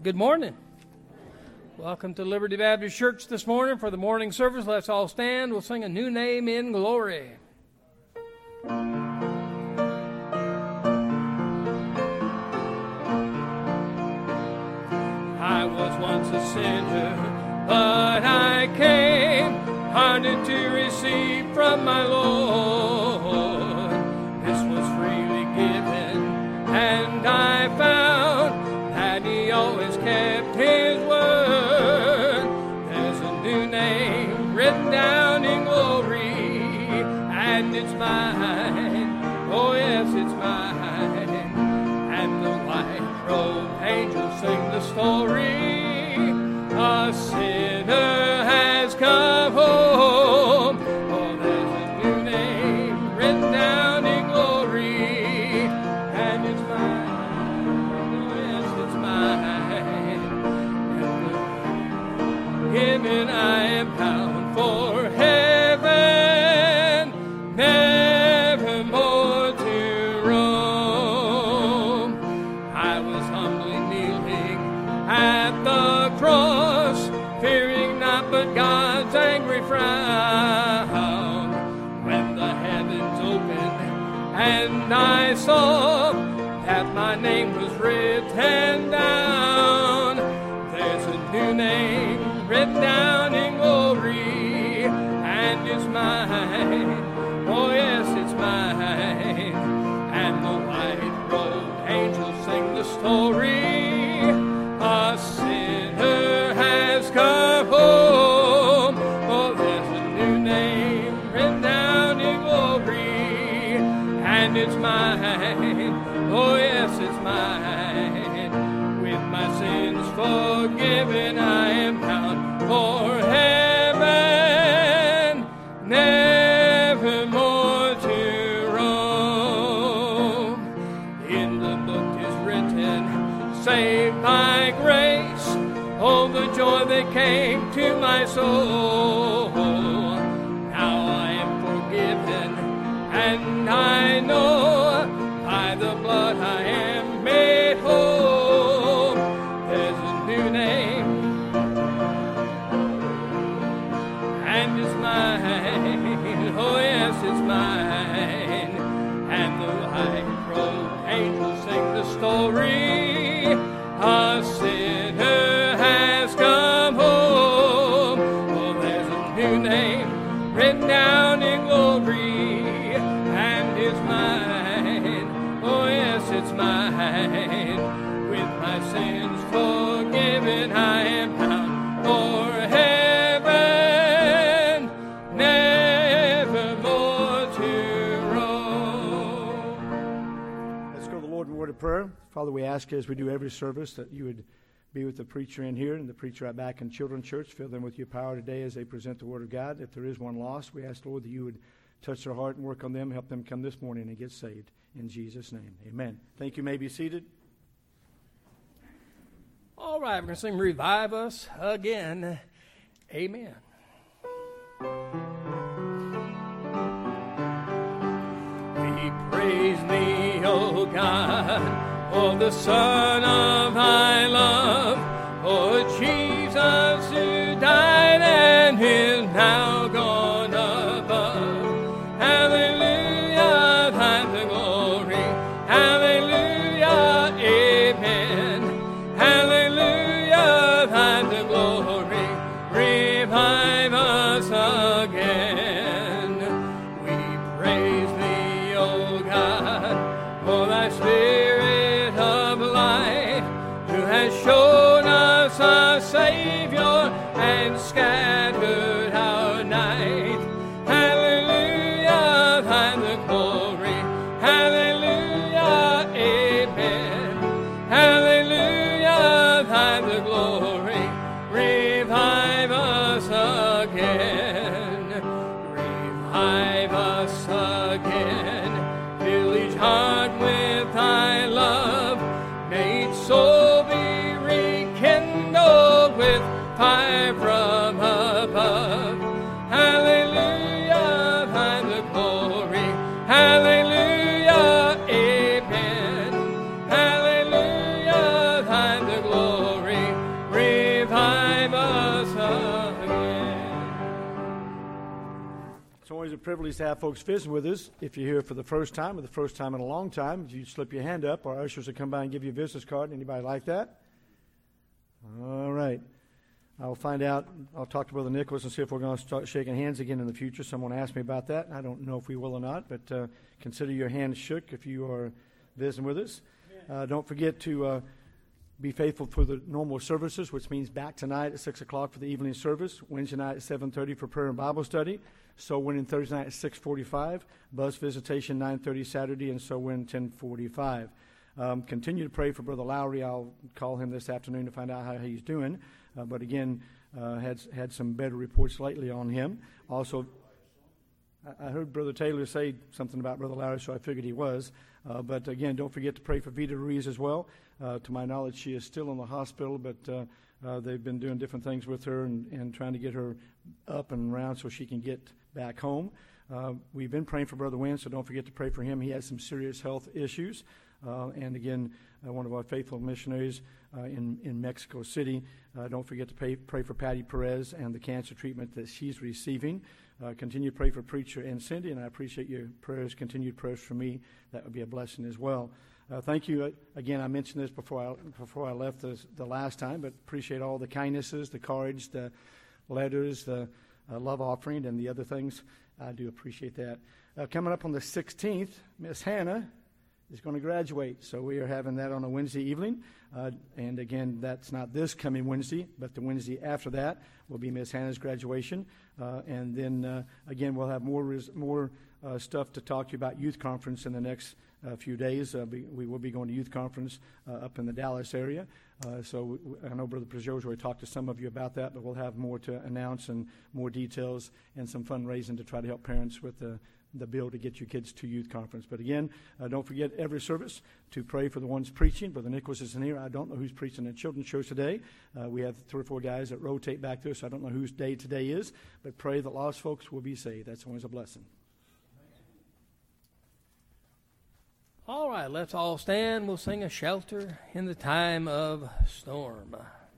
Good morning. Welcome to Liberty Baptist Church this morning for the morning service. Let's all stand. We'll sing a new name in glory. I was once a sinner, but I came, hunted to receive from my Lord. This was freely given, and I found that He always kept His word. There's a new name written down in glory, and it's mine. Oh yes, it's mine. And the white-robed angels sing the story. A sinner has come home. Oh, there's a new name written down in glory, and it's mine. Oh yes, it's mine. And given I am bound for heaven, never more to roam. I was humbly kneeling at the cross, fearing not but God's angry frown. When the heavens opened and I saw that my name was written down, there's a new name written down in glory, and it's mine. Oh yes, it's mine. And the white-robed angels sing the story. A sinner has come home. Oh, there's a new name written down in glory, and it's mine. Oh yes, it's mine. With my sins forgiven, I am bound for heaven, never more to roam. In the book is written, saved by grace. Oh, the joy that came to my soul. Now I am forgiven, and I know by the blood I am made whole. There's a new name, and it's mine. Oh yes, it's mine. And the white-robed angels sing the story. A sinner has come home. Oh, there's a new name written down in glory, and it's mine. Oh yes, it's mine. With my sins forgiven, I am bound for heaven, never more to roam. Let's go to the Lord in a word of prayer. Father, we ask as we do every service that you would be with the preacher in here and the preacher out back in Children's Church. Fill them with your power today as they present the Word of God. If there is one lost, we ask, Lord, that you would touch their heart and work on them, help them come this morning and get saved. In Jesus' name, amen. Thank you. May be seated. All right, we're going to sing Revive Us again. Amen. We praise thee, O God, for the Son of thy love, for Jesus who died and is now gone above. Hallelujah, thine the glory. Hallelujah, amen. Hallelujah, thine the glory. Revive us again. We praise thee, O God, for thy Spirit of life, who has shown us a Savior and scattered our night. Hallelujah, thine the glory. Hallelujah, amen. Hallelujah, thine the glory. Revive us again. Revive us again. Fill each heart with thy love. May each soul be rekindled with fire from above. Hallelujah, thine the glory. Hallelujah, amen. Hallelujah, thine the glory. It's always a privilege to have folks visiting with us. If you're here for the first time or the first time in a long time, you slip your hand up. Our ushers will come by and give you a visitor's card. Anybody like that? All right. I'll find out. I'll talk to Brother Nicholas and see if we're going to start shaking hands again in the future. Someone asked me about that. I don't know if we will or not, but consider your hand shook if you are visiting with us. Don't forget to be faithful for the normal services, which means back tonight at 6 o'clock for the evening service, Wednesday night at 7:30 for prayer and Bible study, So Win Thursday night at 6:45, bus visitation 9:30 Saturday, and So Win 10:45. Continue to pray for Brother Lowry. I'll call him this afternoon to find out how he's doing. But again, had some better reports lately on him. Also, I heard Brother Taylor say something about Brother Lowry, so I figured he was. But again, don't forget to pray for Vita Ruiz as well. To my knowledge, she is still in the hospital, but they've been doing different things with her and trying to get her up and around so she can get back home. We've been praying for Brother Wynn, so don't forget to pray for him. He has some serious health issues. And again, one of our faithful missionaries in Mexico City. Don't forget to pray for Patty Perez and the cancer treatment that she's receiving. Continue to pray for Preacher and Cindy, and I appreciate your prayers, continued prayers for me. That would be a blessing as well. Thank you. Again, I mentioned this before I left the last time, but appreciate all the kindnesses, the cards, the letters, the love offering, and the other things. I do appreciate that. Coming up on the 16th, Miss Hannah is going to graduate, so we are having that on a Wednesday evening. And again, that's not this coming Wednesday, but the Wednesday after that will be Miss Hannah's graduation. And then again, we'll have more stuff to talk to you about youth conference in the next few days. We will be going to youth conference up in the Dallas area. So I know Brother Prejo's already talked to some of you about that, but we'll have more to announce and more details and some fundraising to try to help parents with the bill to get your kids to youth conference. But again, don't forget every service to pray for the ones preaching. Brother Nicholas isn't here. I don't know who's preaching the children's church today. We have 3 or 4 guys that rotate back there, so I don't know whose day today is. But pray that lost folks will be saved. That's always a blessing. All right, let's all stand. We'll sing A Shelter in the Time of Storm.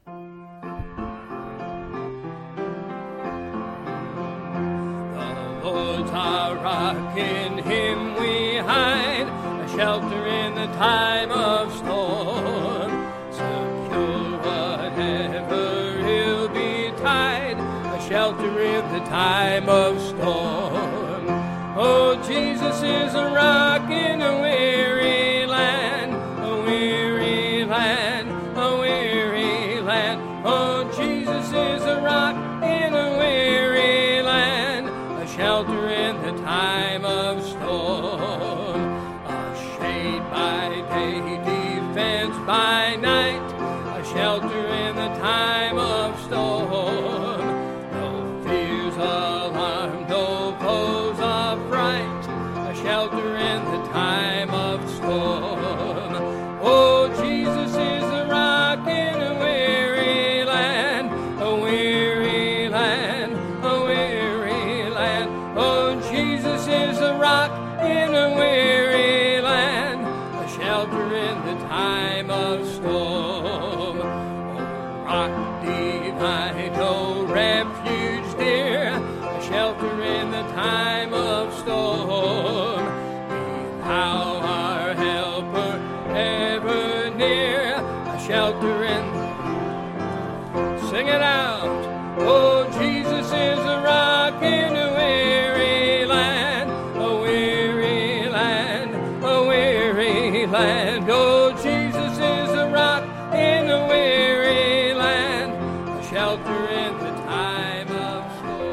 The Lord's our rock, in Him we hide, a shelter in the time of storm. Secure whatever ill betide, a shelter in the time of storm. Oh, Jesus is a rock in a weary land, a weary land, a weary land. Oh, Jesus is a rock in a weary land, a shelter in the time of storm. A shade by day, defense by night, a shelter in the time of storm. No fears, alarm, no foes affright, a shelter in the time of storm. Oh, Jesus is a rock in a weary land, a weary land, a weary land. Oh, Jesus is a rock in a weary land, a shelter in the time of storm. Oh, rock divine, oh, refuge dear, a shelter in the time of storm. Be thou our helper ever near, a shelter in. Sing it out. Oh, Jesus is a rock in a weary land, a weary land, a weary land. Oh, Jesus is a rock in a weary land, a shelter in the time of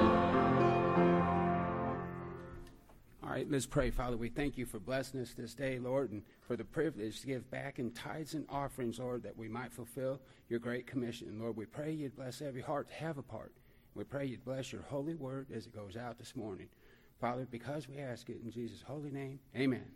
storm. All right, let's pray. Father, we thank you for blessing us this day, Lord, and for the privilege to give back in tithes and offerings, Lord, that we might fulfill your great commission. And Lord, we pray you'd bless every heart to have a part. We pray you'd bless your holy word as it goes out this morning. Father, because we ask it in Jesus' holy name, amen.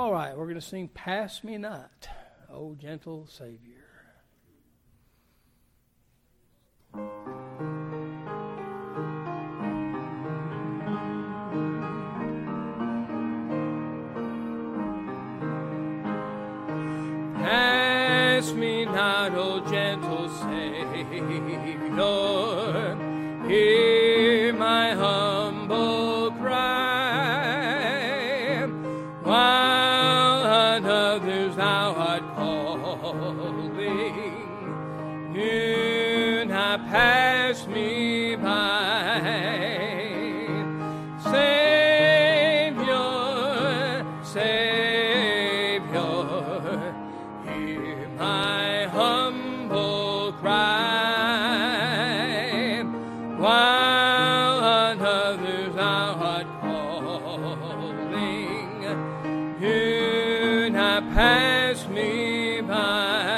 All right, we're going to sing Pass Me Not, O Gentle Savior. Pass me not, O gentle Savior, hear my humble cry, while on others thou art calling, do not pass me by. Savior, Savior, hear my humble cry, while on others thou art calling, do not pass me by.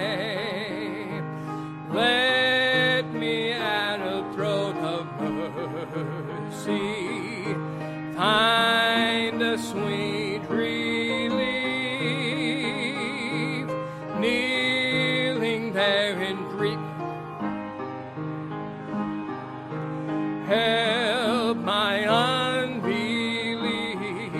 Let me at a throne of mercy find a sweet relief, kneeling there in grief. Help my unbelief.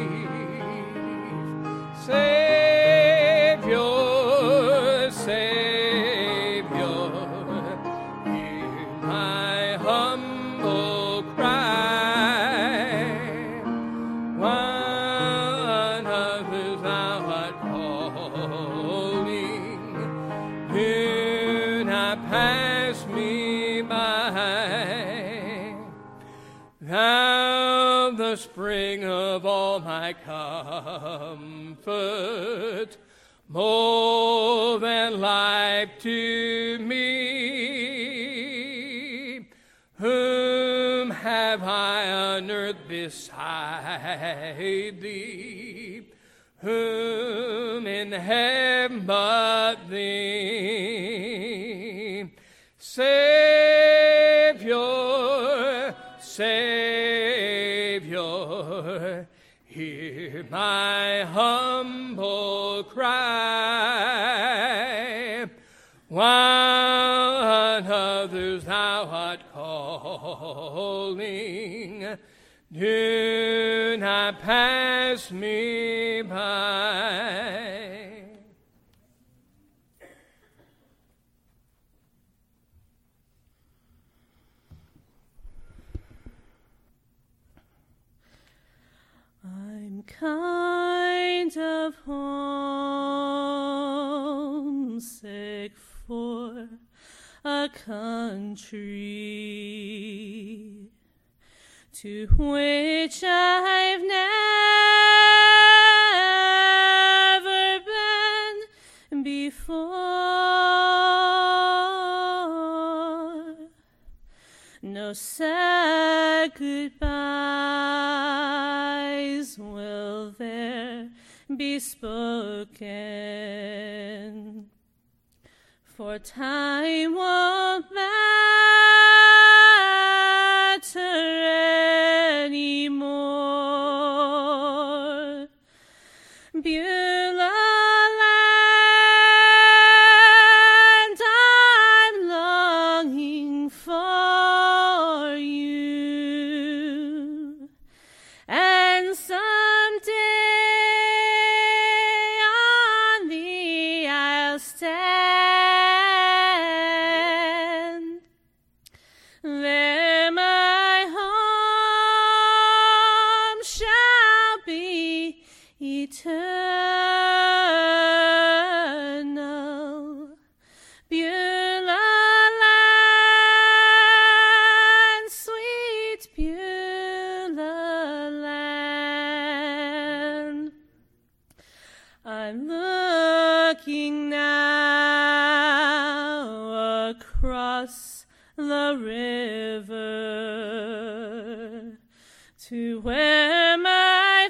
Savior, Savior, hear my humble cry, while others thou art calling, do not pass me by. Thou, the spring of all my comfort, more than life to me, whom have I on earth beside thee? Whom in heaven but thee? Savior, Savior, hear my humble cry, while on others thou art calling, do not pass me by. I'm kind of homesick for a country to which I've never been before. No sad goodbyes will there be spoken, for time won't matter anymore. Beulah land, I'm longing for you, and someday on thee I'll stand. There my home shall be eternal. Beulah land, sweet Beulah land. I'm looking now across the river to where my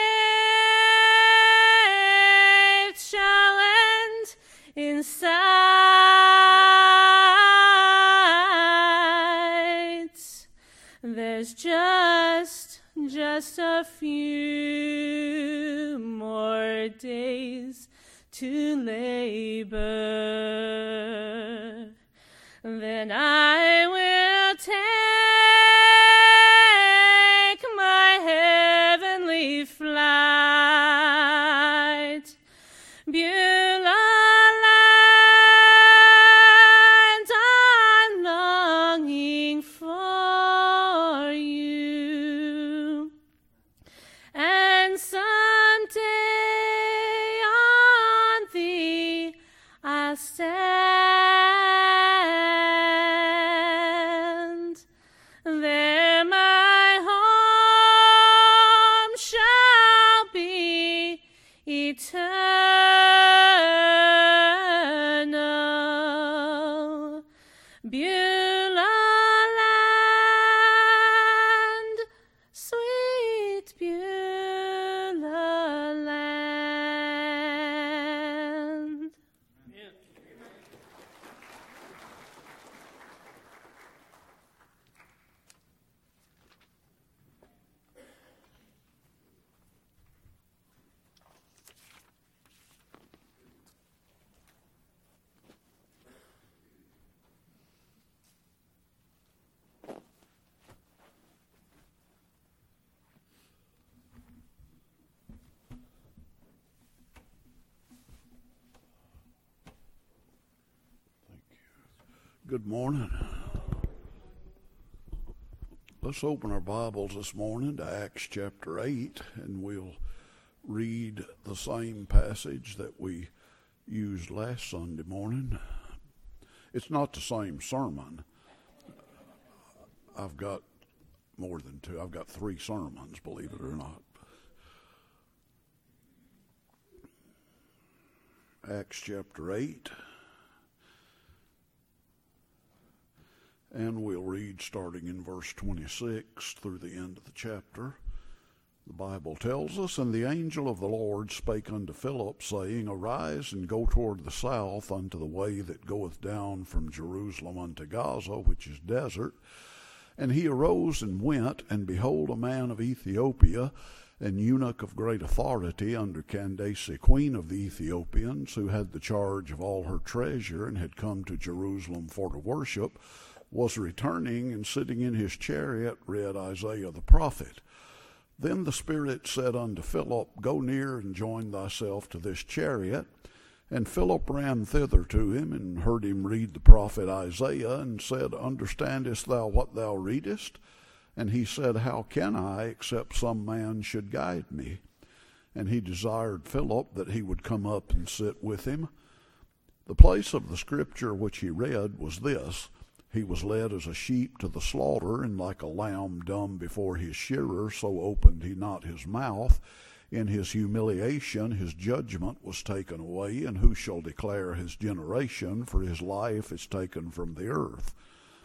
faith shall end in sight. There's just a few more your days to labor. Then I will take my heavenly flight, Beulah land, I'm longing for you, and someday on thee I'll stand. There my home shall be eternal. Beulah land, sweet Beulah land. Good morning. Let's open our Bibles this morning to Acts chapter 8, and we'll read the same passage that we used last Sunday morning. It's not the same sermon. I've got more than two. I've got 3 sermons, believe it or not. Acts chapter 8. And we'll read starting in verse 26 through the end of the chapter. The Bible tells us, And the angel of the Lord spake unto Philip, saying, Arise, and go toward the south unto the way that goeth down from Jerusalem unto Gaza, which is desert. And he arose and went, and behold, a man of Ethiopia, an eunuch of great authority under Candace, queen of the Ethiopians, who had the charge of all her treasure, and had come to Jerusalem for to worship, was returning, and sitting in his chariot read Isaiah the prophet. Then the Spirit said unto Philip, Go near and join thyself to this chariot. And Philip ran thither to him, and heard him read the prophet Isaiah, and said, Understandest thou what thou readest? And he said, How can I, except some man should guide me? And he desired Philip that he would come up and sit with him. The place of the scripture which he read was this: He was led as a sheep to the slaughter, and like a lamb dumb before his shearer, so opened he not his mouth. In his humiliation his judgment was taken away, and who shall declare his generation? For his life is taken from the earth.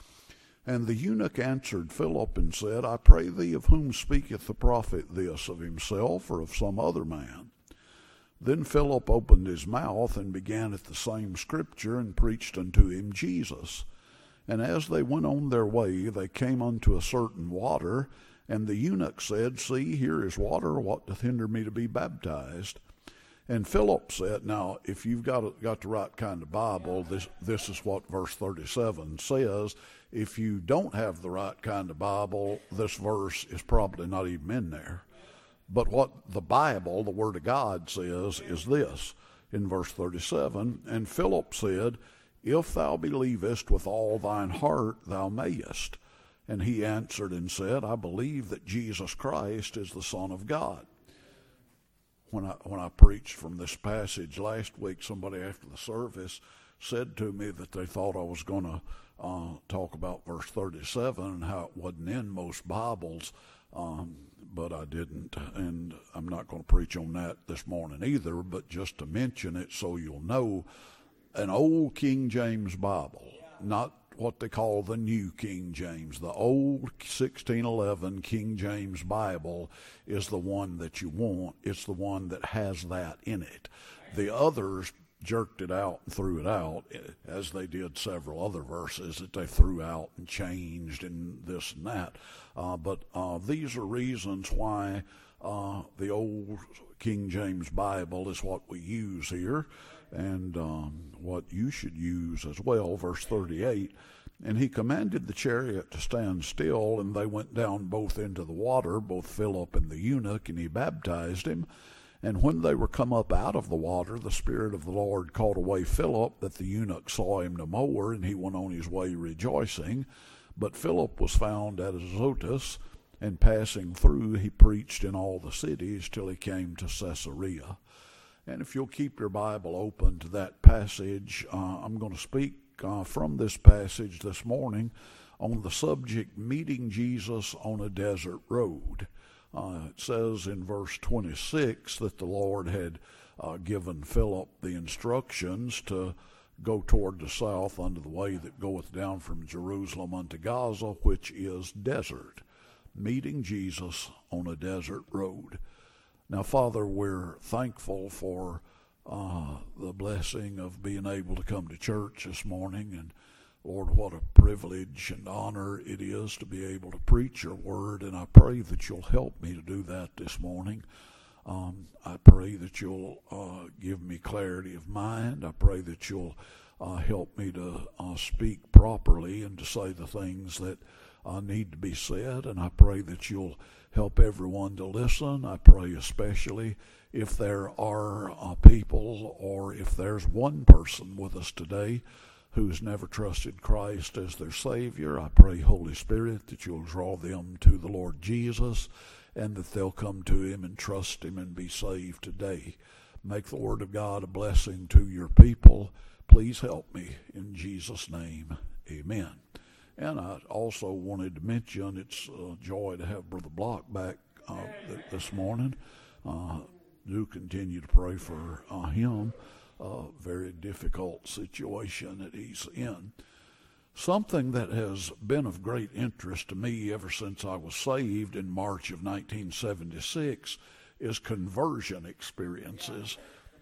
And the eunuch answered Philip and said, I pray thee, of whom speaketh the prophet this, of himself or of some other man? Then Philip opened his mouth, and began at the same scripture, and preached unto him Jesus. And as they went on their way, they came unto a certain water, and the eunuch said, See, here is water, what doth hinder me to be baptized? And Philip said, now, if you've got the right kind of Bible, this is what verse 37 says. If you don't have the right kind of Bible, this verse is probably not even in there. But what the Bible, the Word of God, says is this, in verse 37, And Philip said, If thou believest with all thine heart, thou mayest. And he answered and said, I believe that Jesus Christ is the Son of God. When I preached from this passage last week, somebody after the service said to me that they thought I was going to talk about verse 37 and how it wasn't in most Bibles, but I didn't. And I'm not going to preach on that this morning either, but just to mention it so you'll know. An old King James Bible, not what they call the New King James. The old 1611 King James Bible is the one that you want. It's the one that has that in it. The others jerked it out and threw it out, as they did several other verses that they threw out and changed and this and that. But these are reasons why The old King James Bible is what we use here, and what you should use as well. Verse 38, and he commanded the chariot to stand still, and they went down both into the water, both Philip and the eunuch, and he baptized him. And when they were come up out of the water, the Spirit of the Lord called away Philip, that the eunuch saw him no more, and he went on his way rejoicing. But Philip was found at Azotus, and passing through, he preached in all the cities till he came to Caesarea. And if you'll keep your Bible open to that passage, I'm going to speak from this passage this morning on the subject, meeting Jesus on a desert road. It says in verse 26 that the Lord had given Philip the instructions to go toward the south unto the way that goeth down from Jerusalem unto Gaza, which is desert. Meeting Jesus on a desert road. Now, Father, we're thankful for the blessing of being able to come to church this morning. And Lord, what a privilege and honor it is to be able to preach your word. And I pray that you'll help me to do that this morning. I pray that you'll give me clarity of mind. I pray that you'll help me to speak properly and to say the things that need to be said. And I pray that you'll help everyone to listen. I pray especially if there are people, or if there's one person with us today who's never trusted Christ as their Savior, I pray, Holy Spirit, that you'll draw them to the Lord Jesus, and that they'll come to him and trust him and be saved today. Make the word of God a blessing to your people. Please help me in Jesus' name. Amen. And I also wanted to mention it's a joy to have Brother Block back this morning. Do continue to pray for him. Very difficult situation that he's in. Something that has been of great interest to me ever since I was saved in March of 1976 is conversion experiences.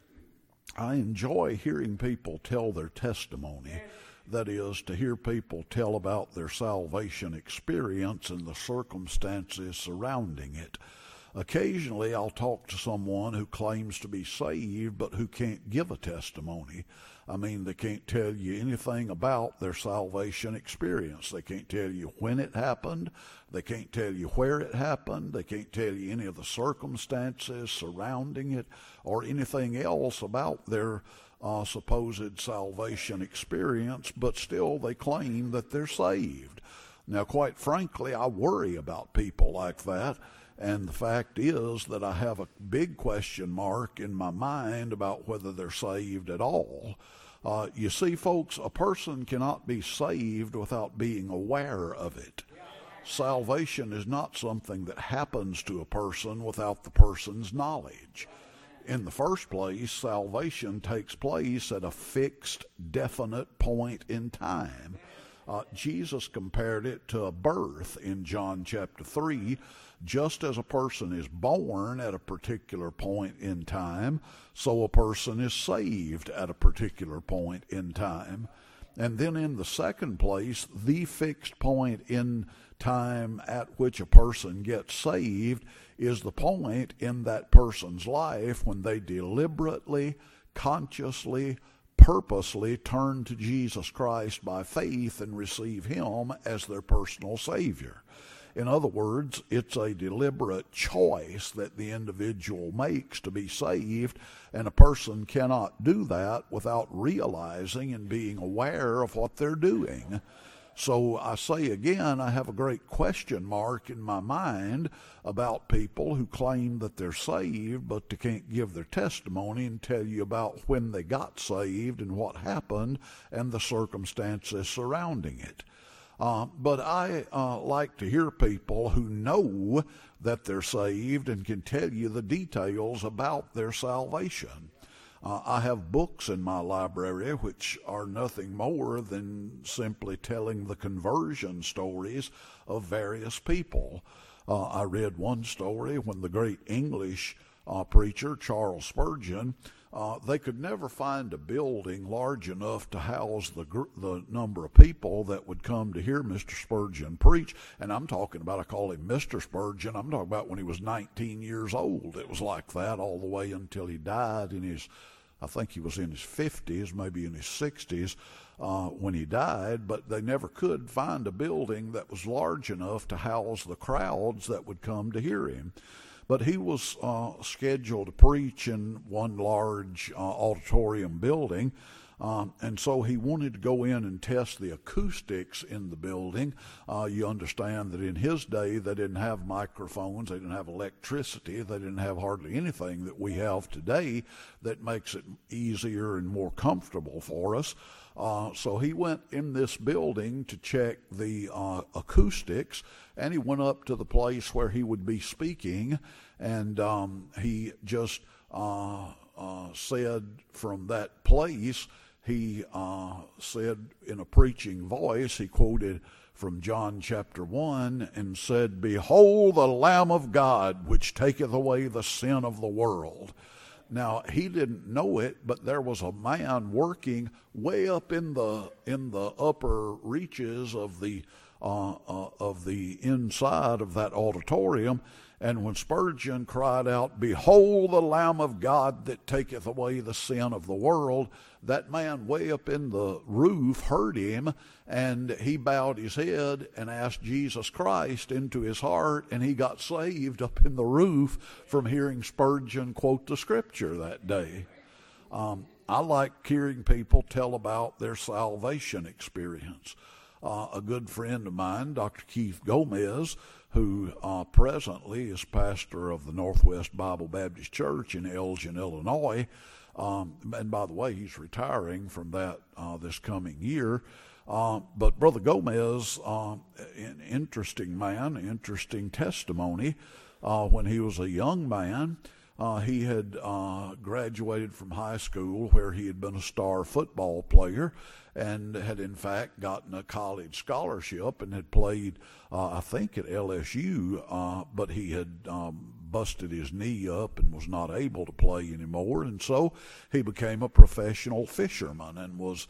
I enjoy hearing people tell their testimony. That is, to hear people tell about their salvation experience and the circumstances surrounding it. Occasionally, I'll talk to someone who claims to be saved but who can't give a testimony. I mean, they can't tell you anything about their salvation experience. They can't tell you when it happened. They can't tell you where it happened. They can't tell you any of the circumstances surrounding it or anything else about their supposed salvation experience, but still they claim that they're saved. Now, quite frankly, I worry about people like that. And the fact is that I have a big question mark in my mind about whether they're saved at all. You see, folks, a person cannot be saved without being aware of it. Salvation is not something that happens to a person without the person's knowledge. In the first place, salvation takes place at a fixed, definite point in time. Jesus compared it to a birth in John chapter 3. Just as a person is born at a particular point in time, so a person is saved at a particular point in time. And then in the second place, the fixed point in time at which a person gets saved is the point in that person's life when they deliberately, consciously, purposely turn to Jesus Christ by faith and receive him as their personal Savior. In other words, it's a deliberate choice that the individual makes to be saved, and a person cannot do that without realizing and being aware of what they're doing. So I say again, I have a great question mark in my mind about people who claim that they're saved, but they can't give their testimony and tell you about when they got saved and what happened and the circumstances surrounding it. But I like to hear people who know that they're saved and can tell you the details about their salvation. I have books in my library which are nothing more than simply telling the conversion stories of various people. I read one story when the great English preacher Charles Spurgeon they could never find a building large enough to house the number of people that would come to hear Mr. Spurgeon preach. And I'm talking about, I call him Mr. Spurgeon, I'm talking about when he was 19 years old. It was like that all the way until he died in his, I think he was in his 50s, maybe in his 60s when he died. But they never could find a building that was large enough to house the crowds that would come to hear him. But he was scheduled to preach in one large auditorium building, and so he wanted to go in and test the acoustics in the building. You understand that in his day they didn't have microphones, they didn't have electricity, they didn't have hardly anything that we have today that makes it easier and more comfortable for us. So he went in this building to check the acoustics, and he went up to the place where he would be speaking, and he just said from that place, he said in a preaching voice, he quoted from John chapter 1 and said, "Behold the Lamb of God, which taketh away the sin of the world." Now, he didn't know it, but there was a man working way up in the upper reaches of the inside of that auditorium. And when Spurgeon cried out, "Behold the Lamb of God that taketh away the sin of the world," that man way up in the roof heard him, and he bowed his head and asked Jesus Christ into his heart, and he got saved up in the roof from hearing Spurgeon quote the scripture that day. I like hearing people tell about their salvation experience. A good friend of mine, Dr. Keith Gomez, who presently is pastor of the Northwest Bible Baptist Church in Elgin, Illinois, and by the way, he's retiring from that this coming year. But Brother Gomez, an interesting man, interesting testimony. When he was a young man, he had graduated from high school where he had been a star football player and had in fact gotten a college scholarship and had played, I think, at LSU, but he had busted his knee up and was not able to play anymore, and so he became a professional fisherman and was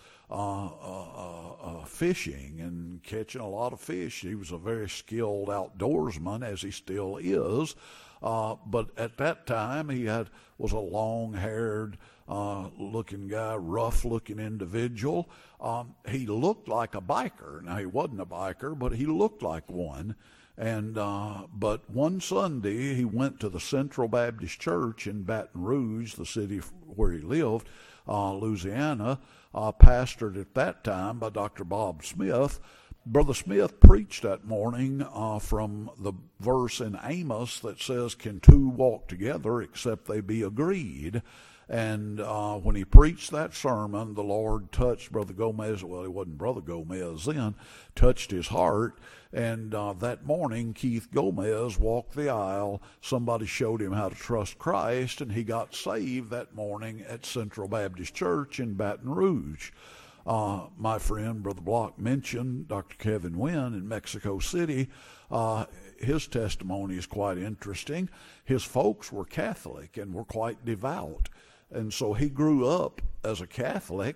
fishing and catching a lot of fish. He was a very skilled outdoorsman, as he still is. But at that time, he was a long-haired looking guy, rough-looking individual. He looked like a biker. Now, he wasn't a biker, but he looked like one. And but one Sunday, he went to the Central Baptist Church in Baton Rouge, the city where he lived, Louisiana, pastored at that time by Dr. Bob Smith. Brother Smith preached that morning from the verse in Amos that says, "Can two walk together except they be agreed?" And when he preached that sermon, the Lord touched Brother Gomez. Well, he wasn't Brother Gomez then, touched his heart. And that morning, Keith Gomez walked the aisle. Somebody showed him how to trust Christ, and he got saved that morning at Central Baptist Church in Baton Rouge. My friend, Brother Block, mentioned Dr. Kevin Wynn in Mexico City. His testimony is quite interesting. His folks were Catholic and were quite devout. And so he grew up as a Catholic,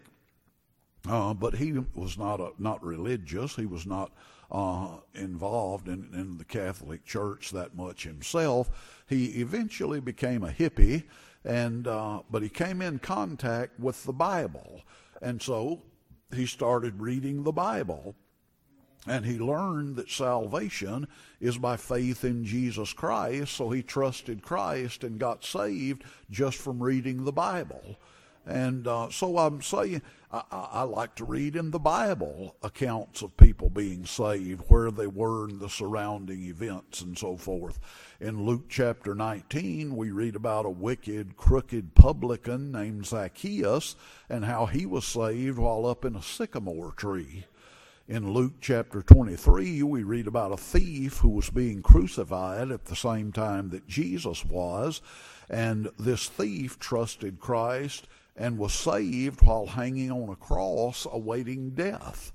but he was not religious. He was not involved in the Catholic Church that much himself. He eventually became a hippie, but he came in contact with the Bible. And so he started reading the Bible, and he learned that salvation is by faith in Jesus Christ. So he trusted Christ and got saved just from reading the Bible. And so I'm saying I like to read in the Bible accounts of people being saved, where they were in the surrounding events and so forth. In Luke chapter 19, we read about a wicked, crooked publican named Zacchaeus and how he was saved while up in a sycamore tree. In Luke chapter 23, we read about a thief who was being crucified at the same time that Jesus was, and this thief trusted Christ and was saved while hanging on a cross awaiting death.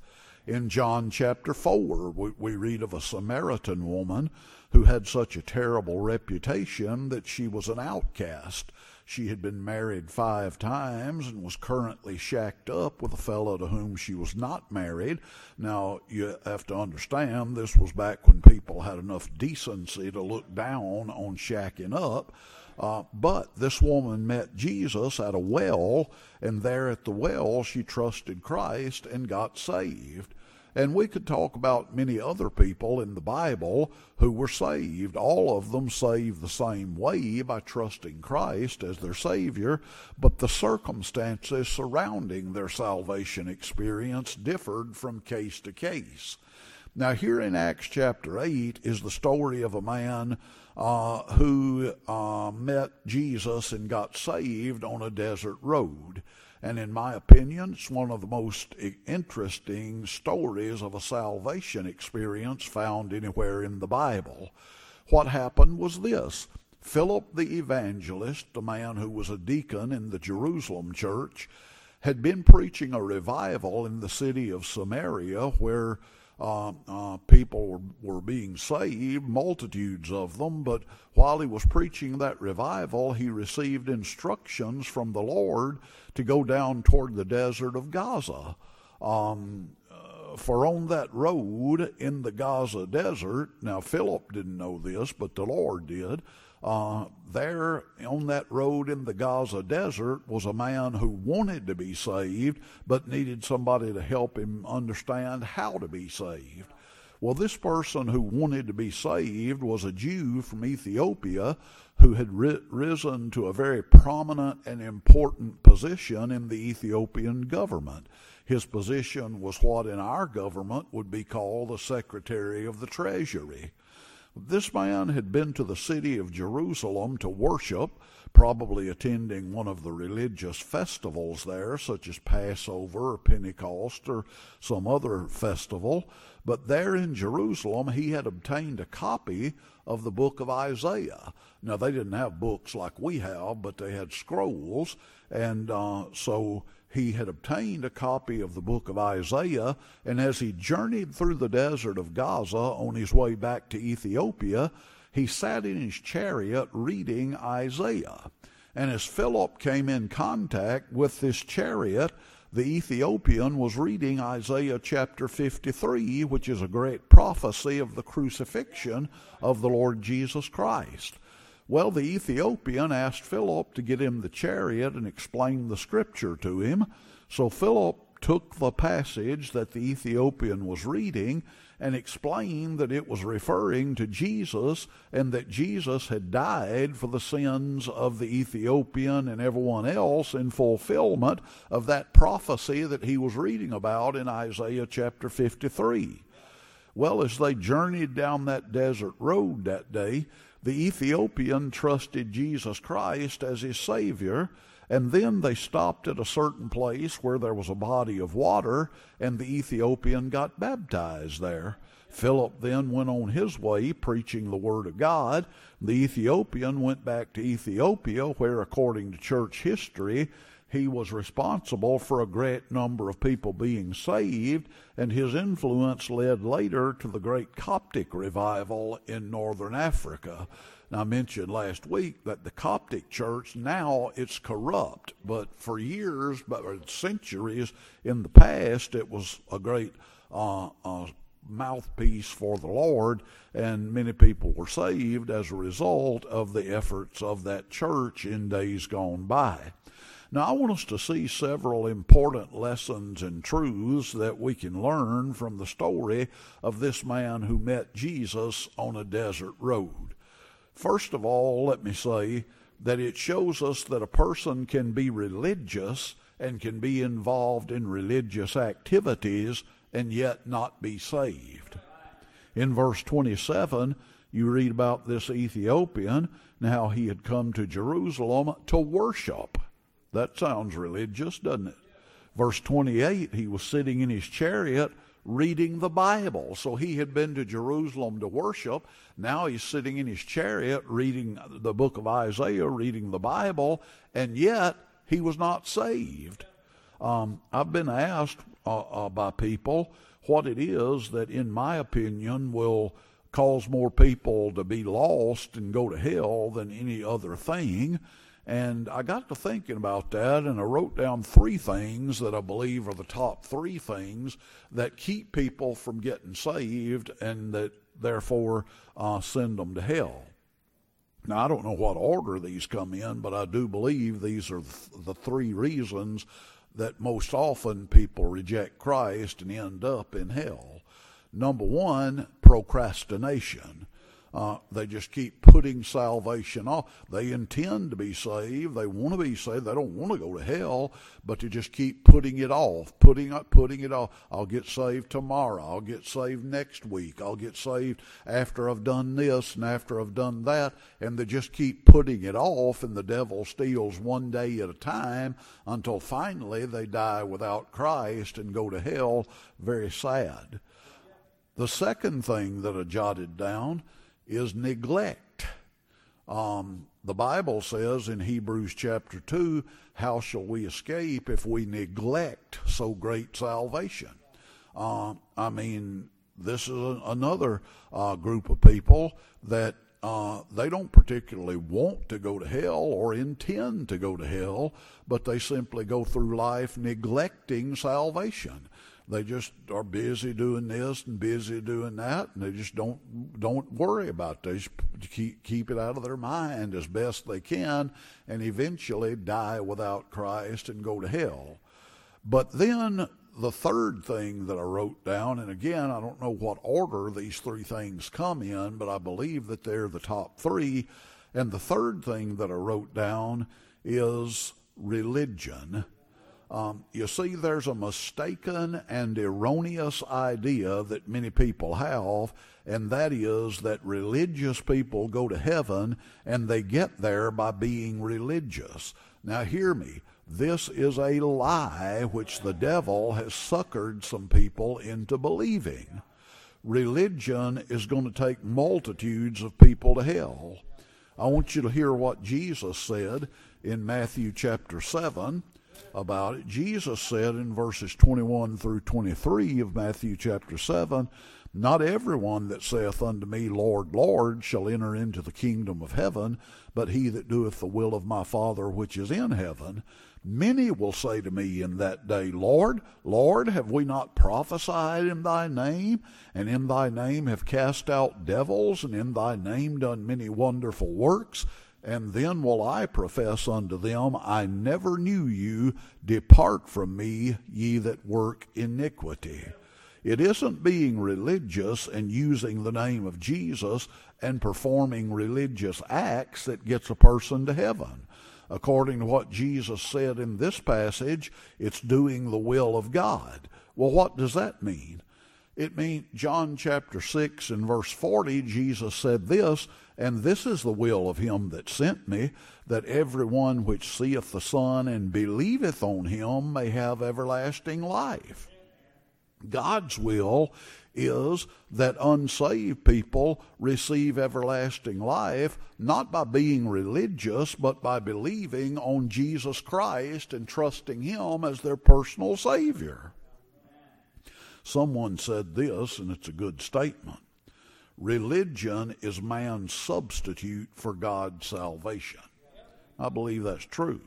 In John chapter 4, we read of a Samaritan woman who had such a terrible reputation that she was an outcast. She had been married 5 times and was currently shacked up with a fellow to whom she was not married. Now, you have to understand, this was back when people had enough decency to look down on shacking up. But this woman met Jesus at a well, and there at the well she trusted Christ and got saved. And we could talk about many other people in the Bible who were saved. All of them saved the same way, by trusting Christ as their Savior, but the circumstances surrounding their salvation experience differed from case to case. Now, here in Acts chapter 8 is the story of a man who met Jesus and got saved on a desert road. And in my opinion, it's one of the most interesting stories of a salvation experience found anywhere in the Bible. What happened was this. Philip the evangelist, a man who was a deacon in the Jerusalem church, had been preaching a revival in the city of Samaria where people were being saved, multitudes of them, but while he was preaching that revival, he received instructions from the Lord to go down toward the desert of Gaza. For on that road in the Gaza desert, now Philip didn't know this, but the Lord did, there on that road in the Gaza desert was a man who wanted to be saved but needed somebody to help him understand how to be saved. Well, this person who wanted to be saved was a Jew from Ethiopia who had risen to a very prominent and important position in the Ethiopian government. His position was what in our government would be called the Secretary of the Treasury. This man had been to the city of Jerusalem to worship, probably attending one of the religious festivals there, such as Passover or Pentecost or some other festival. But there in Jerusalem, he had obtained a copy of the book of Isaiah. Now, they didn't have books like we have, but they had scrolls, and so he had obtained a copy of the book of Isaiah, and as he journeyed through the desert of Gaza on his way back to Ethiopia, he sat in his chariot reading Isaiah. And as Philip came in contact with this chariot, the Ethiopian was reading Isaiah chapter 53, which is a great prophecy of the crucifixion of the Lord Jesus Christ. Well, the Ethiopian asked Philip to get him the chariot and explain the scripture to him. So Philip took the passage that the Ethiopian was reading and explained that it was referring to Jesus and that Jesus had died for the sins of the Ethiopian and everyone else in fulfillment of that prophecy that he was reading about in Isaiah chapter 53. Well, as they journeyed down that desert road that day, the Ethiopian trusted Jesus Christ as his Savior, and then they stopped at a certain place where there was a body of water, and the Ethiopian got baptized there. Philip then went on his way preaching the Word of God. The Ethiopian went back to Ethiopia, where, according to church history, he was responsible for a great number of people being saved, and his influence led later to the great Coptic revival in northern Africa. Now, I mentioned last week that the Coptic church, now it's corrupt, but for years, but centuries in the past, it was a great mouthpiece for the Lord, and many people were saved as a result of the efforts of that church in days gone by. Now, I want us to see several important lessons and truths that we can learn from the story of this man who met Jesus on a desert road. First of all, let me say that it shows us that a person can be religious and can be involved in religious activities and yet not be saved. In verse 27, you read about this Ethiopian, and how he had come to Jerusalem to worship. That sounds religious, doesn't it? Verse 28, he was sitting in his chariot reading the Bible. So he had been to Jerusalem to worship. Now he's sitting in his chariot reading the book of Isaiah, reading the Bible, and yet he was not saved. I've been asked by people, what it is that, in my opinion, will cause more people to be lost and go to hell than any other thing. And I got to thinking about that, and I wrote down 3 things that I believe are the top 3 things that keep people from getting saved and that therefore send them to hell. Now, I don't know what order these come in, but I do believe these are the 3 reasons that most often people reject Christ and end up in hell. Number 1, procrastination. They just keep putting salvation off. They intend to be saved. They want to be saved. They don't want to go to hell, but they just keep putting it off, putting it off. I'll get saved tomorrow. I'll get saved next week. I'll get saved after I've done this and after I've done that. And they just keep putting it off, and the devil steals one day at a time until finally they die without Christ and go to hell. Very sad. The second thing that I jotted down is neglect. The Bible says in Hebrews chapter 2, how shall we escape if we neglect so great salvation? This is another group of people that they don't particularly want to go to hell or intend to go to hell, but they simply go through life neglecting salvation. They just are busy doing this and busy doing that, and they just don't worry about it. They just keep it out of their mind as best they can, and eventually die without Christ and go to hell. But then the third thing that I wrote down, and again, I don't know what order these 3 things come in, but I believe that they're the top 3. And the third thing that I wrote down is religion. You see, there's a mistaken and erroneous idea that many people have, and that is that religious people go to heaven and they get there by being religious. Now hear me, this is a lie which the devil has suckered some people into believing. Religion is going to take multitudes of people to hell. I want you to hear what Jesus said in Matthew chapter 7 about it. Jesus said in verses 21 through 23 of Matthew chapter 7, "Not everyone that saith unto me, Lord, Lord, shall enter into the kingdom of heaven, but he that doeth the will of my Father which is in heaven. Many will say to me in that day, Lord, Lord, have we not prophesied in thy name, and in thy name have cast out devils, and in thy name done many wonderful works? And then will I profess unto them, I never knew you. Depart from me, ye that work iniquity." It isn't being religious and using the name of Jesus and performing religious acts that gets a person to heaven. According to what Jesus said in this passage, it's doing the will of God. Well, what does that mean? It means John chapter 6 and verse 40, Jesus said this, "And this is the will of him that sent me, that every one which seeth the Son and believeth on him may have everlasting life." God's will is that unsaved people receive everlasting life, not by being religious, but by believing on Jesus Christ and trusting him as their personal Savior. Someone said this, and it's a good statement: religion is man's substitute for God's salvation. I believe that's true.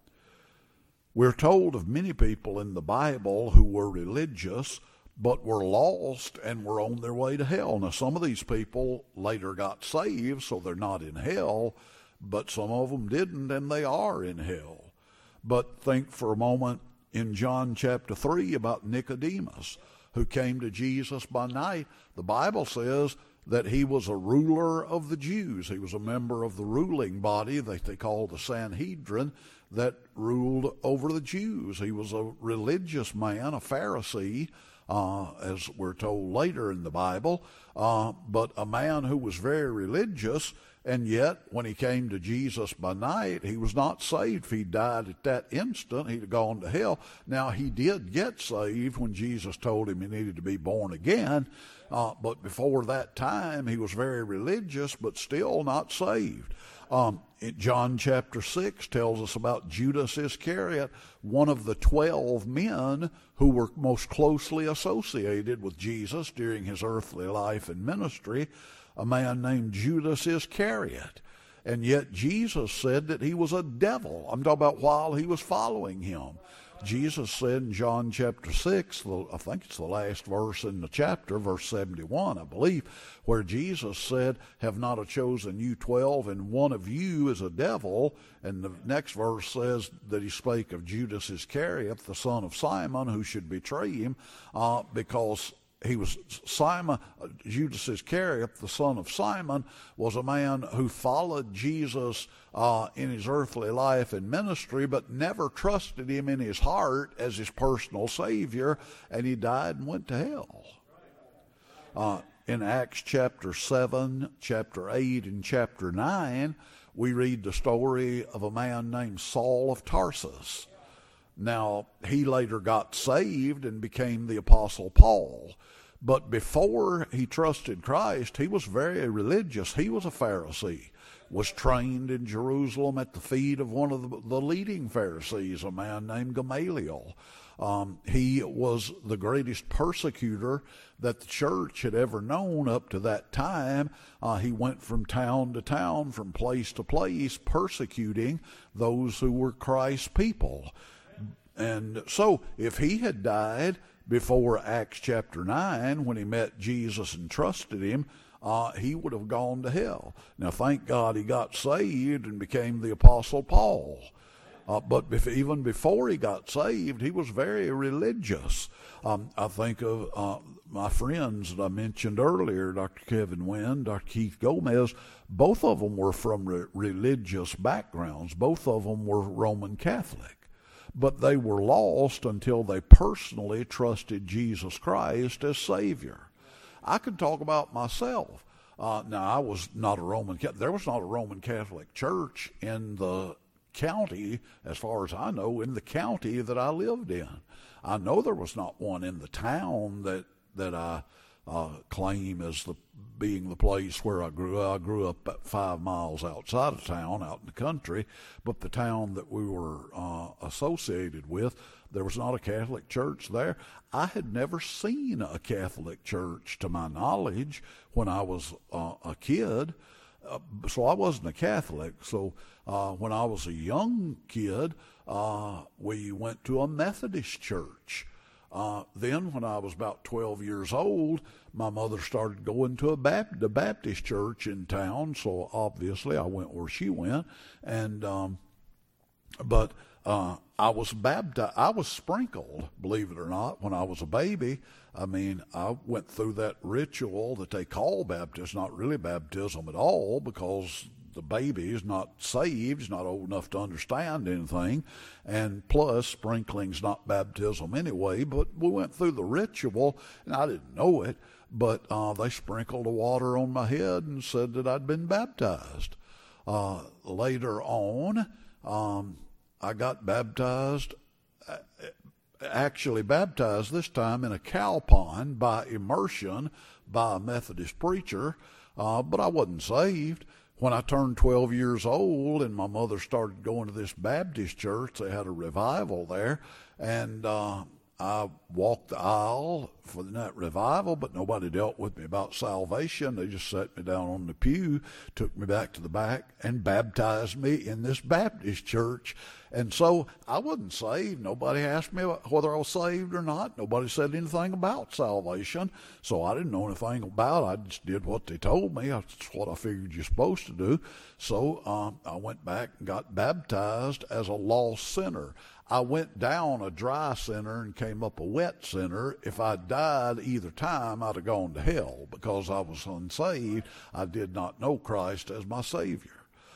We're told of many people in the Bible who were religious but were lost and were on their way to hell. Now, some of these people later got saved, so they're not in hell, but some of them didn't, and they are in hell. But think for a moment in John chapter 3 about Nicodemus, who came to Jesus by night. The Bible says that he was a ruler of the Jews. He was a member of the ruling body that they called the Sanhedrin that ruled over the Jews. He was a religious man, a Pharisee, as we're told later in the Bible, but a man who was very religious, And yet, when he came to Jesus by night, he was not saved. If he died at that instant, he'd have gone to hell. Now, he did get saved when Jesus told him he needed to be born again. But before that time, he was very religious, but still not saved. John chapter 6 tells us about Judas Iscariot, one of the 12 men who were most closely associated with Jesus during his earthly life and ministry, a man named Judas Iscariot. And yet Jesus said that he was a devil. I'm talking about while he was following him. Jesus said in John chapter 6, I think it's the last verse in the chapter, verse 71, I believe, where Jesus said, have not I chosen you 12, and one of you is a devil. And the next verse says that he spake of Judas Iscariot, the son of Simon, who should betray him, because he was Judas Iscariot, the son of Simon, was a man who followed Jesus in his earthly life and ministry, but never trusted him in his heart as his personal Savior, and he died and went to hell. In Acts chapter 7, chapter 8, and chapter 9, we read the story of a man named Saul of Tarsus. Now, he later got saved and became the Apostle Paul. But before he trusted Christ, he was very religious. He was a Pharisee, was trained in Jerusalem at the feet of one of the leading Pharisees, a man named Gamaliel. He was the greatest persecutor that the church had ever known up to that time. He went from town to town, from place to place, persecuting those who were Christ's people. And so if he had died before Acts chapter 9, when he met Jesus and trusted him, he would have gone to hell. Now, thank God he got saved and became the Apostle Paul. But even before he got saved, he was very religious. I think of my friends that I mentioned earlier, Dr. Kevin Wynn, Dr. Keith Gomez. Both of them were from religious backgrounds. Both of them were Roman Catholic. But they were lost until they personally trusted Jesus Christ as Savior. I can talk about myself. Now, I was not a Roman Catholic. There was not a Roman Catholic church in the county, as far as I know, in the county that I lived in. I know there was not one in the town that I claim as being the place where I grew up. I grew up about 5 miles outside of town, out in the country, but the town that we were associated with, there was not a Catholic church there. I had never seen a Catholic church, to my knowledge, when I was a kid, so I wasn't a Catholic. So when I was a young kid, we went to a Methodist church. Then when I was about 12 years old, my mother started going to the Baptist church in town, so obviously I went where she went. And but I was baptized. I was sprinkled, believe it or not, when I was a baby. I mean, I went through that ritual that they call baptism, not really baptism at all, because the baby is not saved, is not old enough to understand anything, and plus sprinkling's not baptism anyway. But we went through the ritual, and I didn't know it, but they sprinkled the water on my head and said that I'd been baptized. Later on, I got baptized, actually baptized this time in a cow pond by immersion by a Methodist preacher, but I wasn't saved. When I turned 12 years old and my mother started going to this Baptist church, they had a revival there, and I walked the aisle for that revival, but nobody dealt with me about salvation. They just sat me down on the pew, took me back to the back, and baptized me in this Baptist church. And so I wasn't saved. Nobody asked me whether I was saved or not. Nobody said anything about salvation. So I didn't know anything about it. I just did what they told me. That's what I figured you're supposed to do. So I went back and got baptized as a lost sinner. I went down a dry sinner and came up a wet sinner. If I died either time, I'd have gone to hell because I was unsaved. I did not know Christ as my Savior.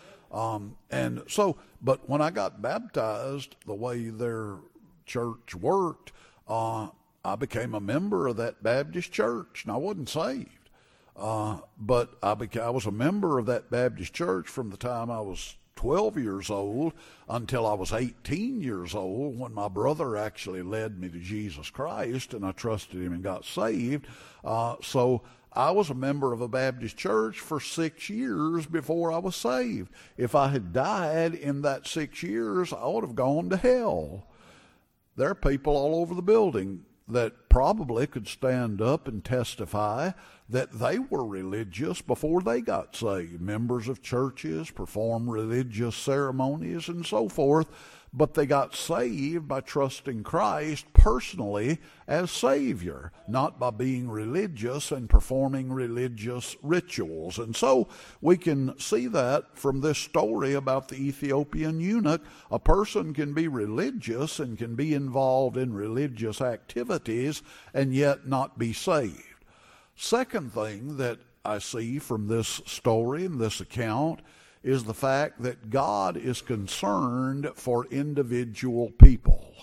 And so, but when I got baptized, the way their church worked, I became a member of that Baptist church, and I wasn't saved. But I was a member of that Baptist church from the time I was 12 years old until I was 18 years old, when my brother actually led me to Jesus Christ and I trusted him and got saved. So I was a member of a Baptist church for 6 years before I was saved. If I had died in that 6 years, I would have gone to hell. There are people all over the building that probably could stand up and testify that they were religious before they got saved. Members of churches, perform religious ceremonies and so forth, but they got saved by trusting Christ personally as Savior, not by being religious and performing religious rituals. And so we can see that from this story about the Ethiopian eunuch. A person can be religious and can be involved in religious activities and yet not be saved. Second thing that I see from this story and this account is the fact that God is concerned for individual people.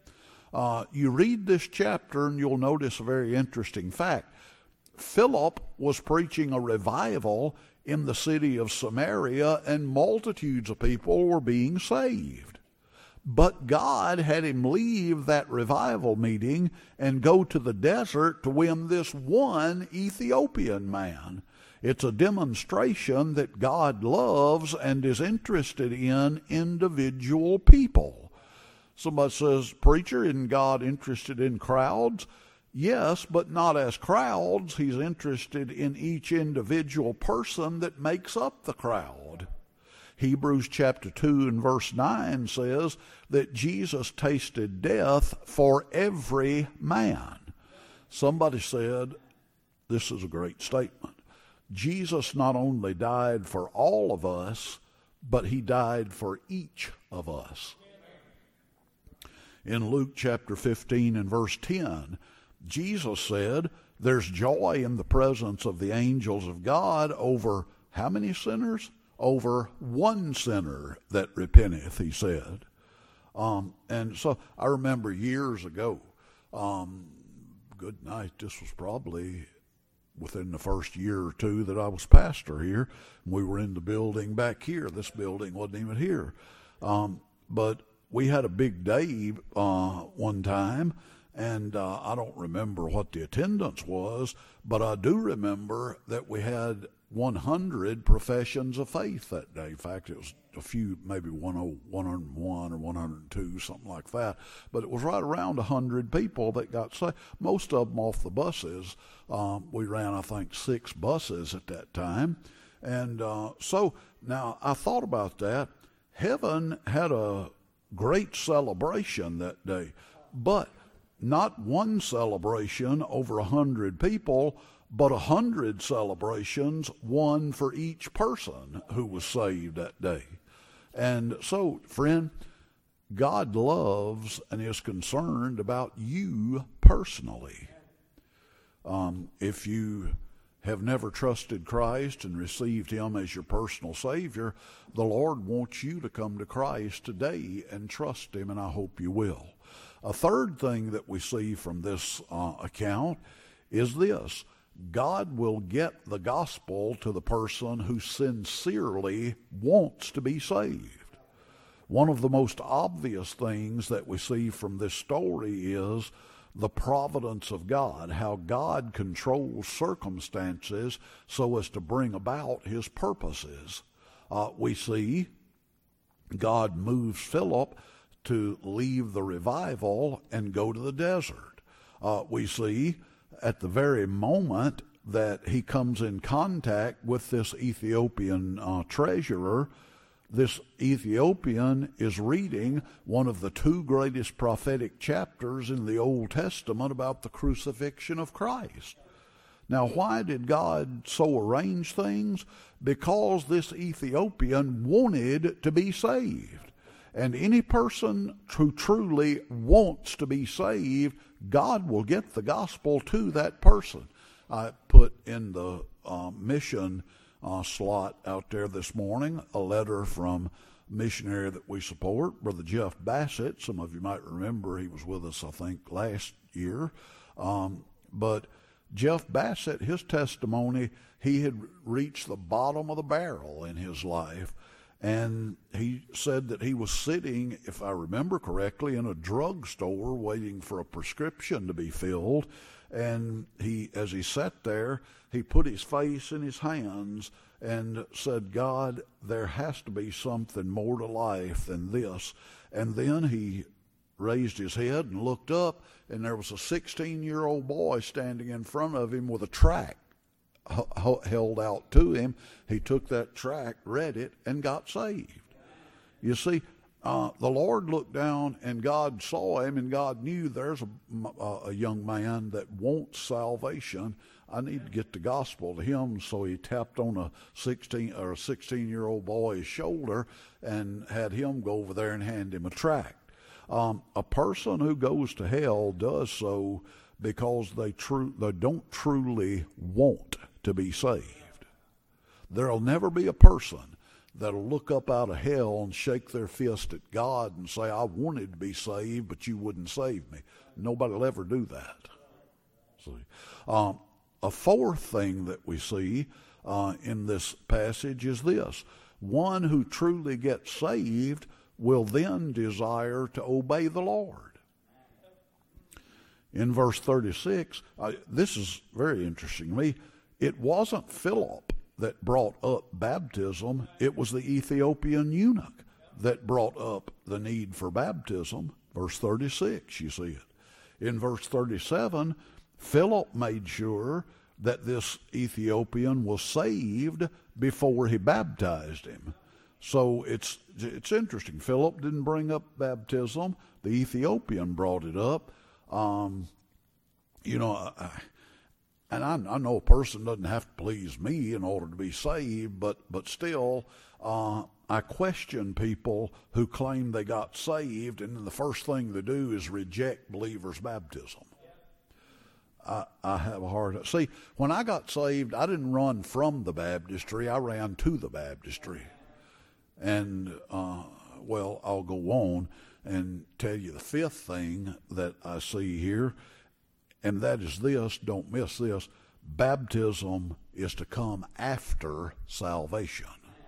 You read this chapter and you'll notice a very interesting fact. Philip was preaching a revival in the city of Samaria, and multitudes of people were being saved. But God had him leave that revival meeting and go to the desert to win this one Ethiopian man. It's a demonstration that God loves and is interested in individual people. Somebody says, "Preacher, isn't God interested in crowds?" Yes, but not as crowds. He's interested in each individual person that makes up the crowd. Hebrews chapter 2 and verse 9 says that Jesus tasted death for every man. Somebody said, this is a great statement, Jesus not only died for all of us, but he died for each of us. In Luke chapter 15 and verse 10, Jesus said, there's joy in the presence of the angels of God over how many sinners? Over one sinner that repenteth, he said. And so I remember years ago, good night, this was probably within the first year or two that I was pastor here. We were in the building back here. This building wasn't even here. But we had a big day one time, and I don't remember what the attendance was, but I do remember that we had 100 professions of faith that day. In fact, it was a few, maybe 101 or 102, something like that. But it was right around 100 people that got saved, most of them off the buses. We ran, I think, 6 buses at that time. And so now I thought about that. Heaven had a great celebration that day, but not one celebration over 100 people, but 100 celebrations, one for each person who was saved that day. And so, friend, God loves and is concerned about you personally. If you have never trusted Christ and received him as your personal Savior, the Lord wants you to come to Christ today and trust him, and I hope you will. A third thing that we see from this account is this: God will get the gospel to the person who sincerely wants to be saved. One of the most obvious things that we see from this story is the providence of God, how God controls circumstances so as to bring about his purposes. We see God moves Philip to leave the revival and go to the desert. We see at the very moment that he comes in contact with this Ethiopian treasurer, this Ethiopian is reading one of the 2 greatest prophetic chapters in the Old Testament about the crucifixion of Christ. Now, why did God so arrange things? Because this Ethiopian wanted to be saved. And any person who truly wants to be saved, God will get the gospel to that person. I put in the mission slot out there this morning a letter from a missionary that we support, Brother Jeff Bassett. Some of you might remember he was with us, I think, last year. But Jeff Bassett, his testimony, he had reached the bottom of the barrel in his life. And he said that he was sitting, if I remember correctly, in a drugstore waiting for a prescription to be filled. And as he sat there, he put his face in his hands and said, God, there has to be something more to life than this. And then he raised his head and looked up, and there was a 16-year-old boy standing in front of him with a tract held out to him. He took that tract, read it, and got saved. You see, the Lord looked down, and God saw him, and God knew there's a young man that wants salvation. I need to get the gospel to him. So he tapped on a 16-year-old boy's shoulder and had him go over there and hand him a tract. A person who goes to hell does so because they don't truly want to be saved. There'll never be a person that'll look up out of hell and shake their fist at God and say, I wanted to be saved, but you wouldn't save me. Nobody will ever do that. See, a fourth thing that we see in this passage is this. One who truly gets saved will then desire to obey the Lord. In verse 36, this is very interesting to me. It wasn't Philip that brought up baptism. It was the Ethiopian eunuch that brought up the need for baptism. Verse 36, you see it. In verse 37, Philip made sure that this Ethiopian was saved before he baptized him. So it's interesting. Philip didn't bring up baptism. The Ethiopian brought it up. And I know a person doesn't have to please me in order to be saved, but still, I question people who claim they got saved, and then the first thing they do is reject believers' baptism. I have a hard time. See, when I got saved, I didn't run from the baptistry. I ran to the baptistry. And, I'll go on and tell you the fifth thing that I see here, and that is this, don't miss this, baptism is to come after salvation.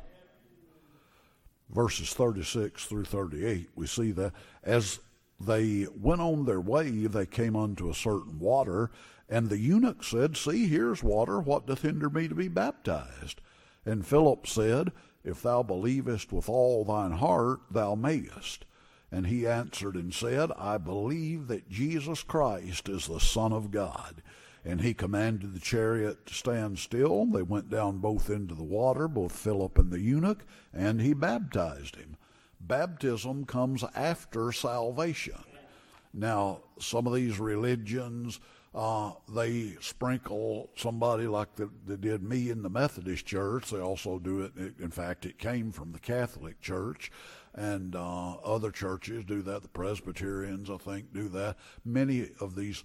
Verses 36 through 38, we see that as they went on their way, they came unto a certain water, and the eunuch said, See, here's water, what doth hinder me to be baptized? And Philip said, If thou believest with all thine heart, thou mayest. And he answered and said, I believe that Jesus Christ is the Son of God. And he commanded the chariot to stand still. They went down both into the water, both Philip and the eunuch, and he baptized him. Baptism comes after salvation. Now, some of these religions, they sprinkle somebody like they did me in the Methodist Church. They also do it. In fact, it came from the Catholic Church. And other churches do that. The Presbyterians, I think, do that. Many of these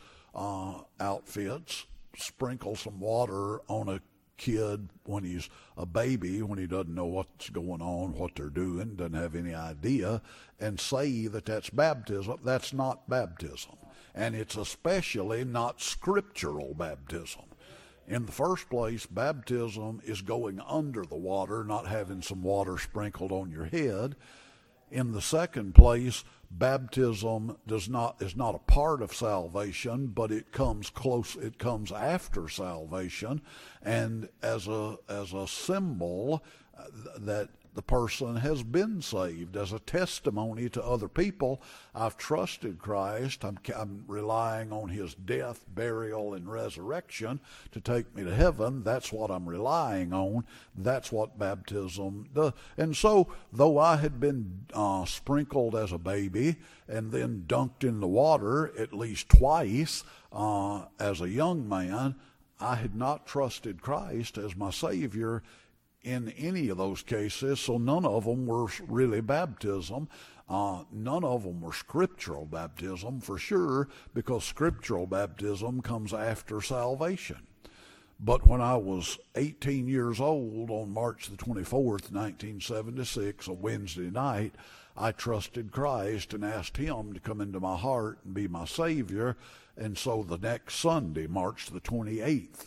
outfits sprinkle some water on a kid when he's a baby, when he doesn't know what's going on, what they're doing, doesn't have any idea, and say that that's baptism. That's not baptism. And it's especially not scriptural baptism. In the first place, baptism is going under the water, not having some water sprinkled on your head. In the second place, baptism is not a part of salvation, but it comes after salvation, and as a symbol that the person has been saved, as a testimony to other people. I've trusted Christ. I'm relying on his death, burial, and resurrection to take me to heaven. That's what I'm relying on. That's what baptism does. And so, though I had been sprinkled as a baby and then dunked in the water at least twice as a young man, I had not trusted Christ as my Savior in any of those cases, so none of them were really baptism. None of them were scriptural baptism, for sure, because scriptural baptism comes after salvation. But when I was 18 years old, on March the 24th, 1976, a Wednesday night, I trusted Christ and asked him to come into my heart and be my Savior. And so the next Sunday, March the 28th,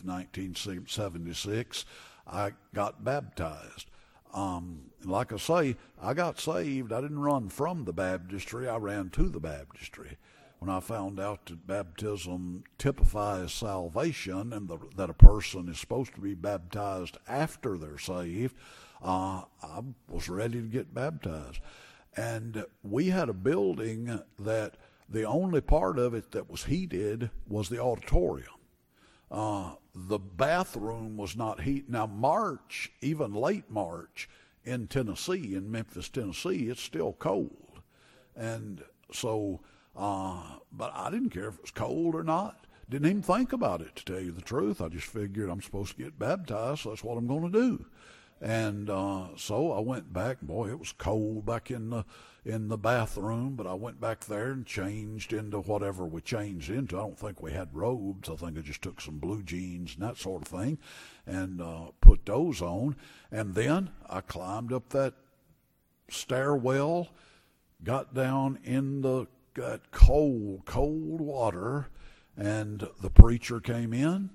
1976, I got baptized. Like I say, I got saved. I didn't run from the baptistry. I ran to the baptistry. When I found out that baptism typifies salvation and that a person is supposed to be baptized after they're saved, I was ready to get baptized. And we had a building that the only part of it that was heated was the auditorium. The bathroom was not heated. Now, March, even late March, in Tennessee, in Memphis, Tennessee, it's still cold. And so, but I didn't care if it was cold or not. Didn't even think about it, to tell you the truth. I just figured I'm supposed to get baptized, so that's what I'm going to do. And so I went back. Boy, it was cold back in the bathroom, but I went back there and changed into whatever we changed into. I don't think we had robes. I think I just took some blue jeans and that sort of thing and put those on. And then I climbed up that stairwell, got down in that cold water, and the preacher came in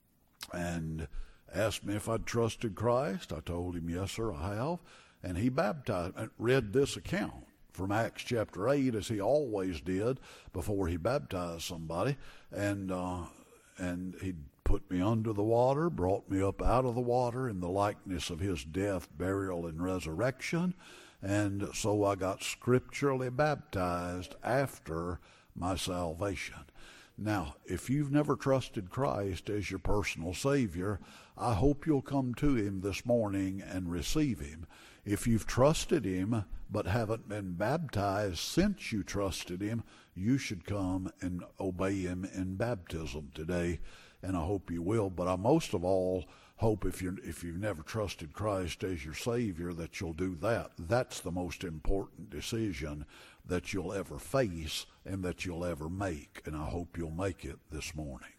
and asked me if I'd trusted Christ. I told him, yes, sir, I have. And he baptized, read this account from Acts chapter 8, as he always did before he baptized somebody. And he put me under the water, brought me up out of the water in the likeness of his death, burial, and resurrection. And so I got scripturally baptized after my salvation. Now, if you've never trusted Christ as your personal Savior, I hope you'll come to Him this morning and receive Him. If you've trusted Him but haven't been baptized since you trusted Him, you should come and obey Him in baptism today, and I hope you will. But I most of all hope if you've never trusted Christ as your Savior that you'll do that. That's the most important decision that you'll ever face and that you'll ever make, and I hope you'll make it this morning.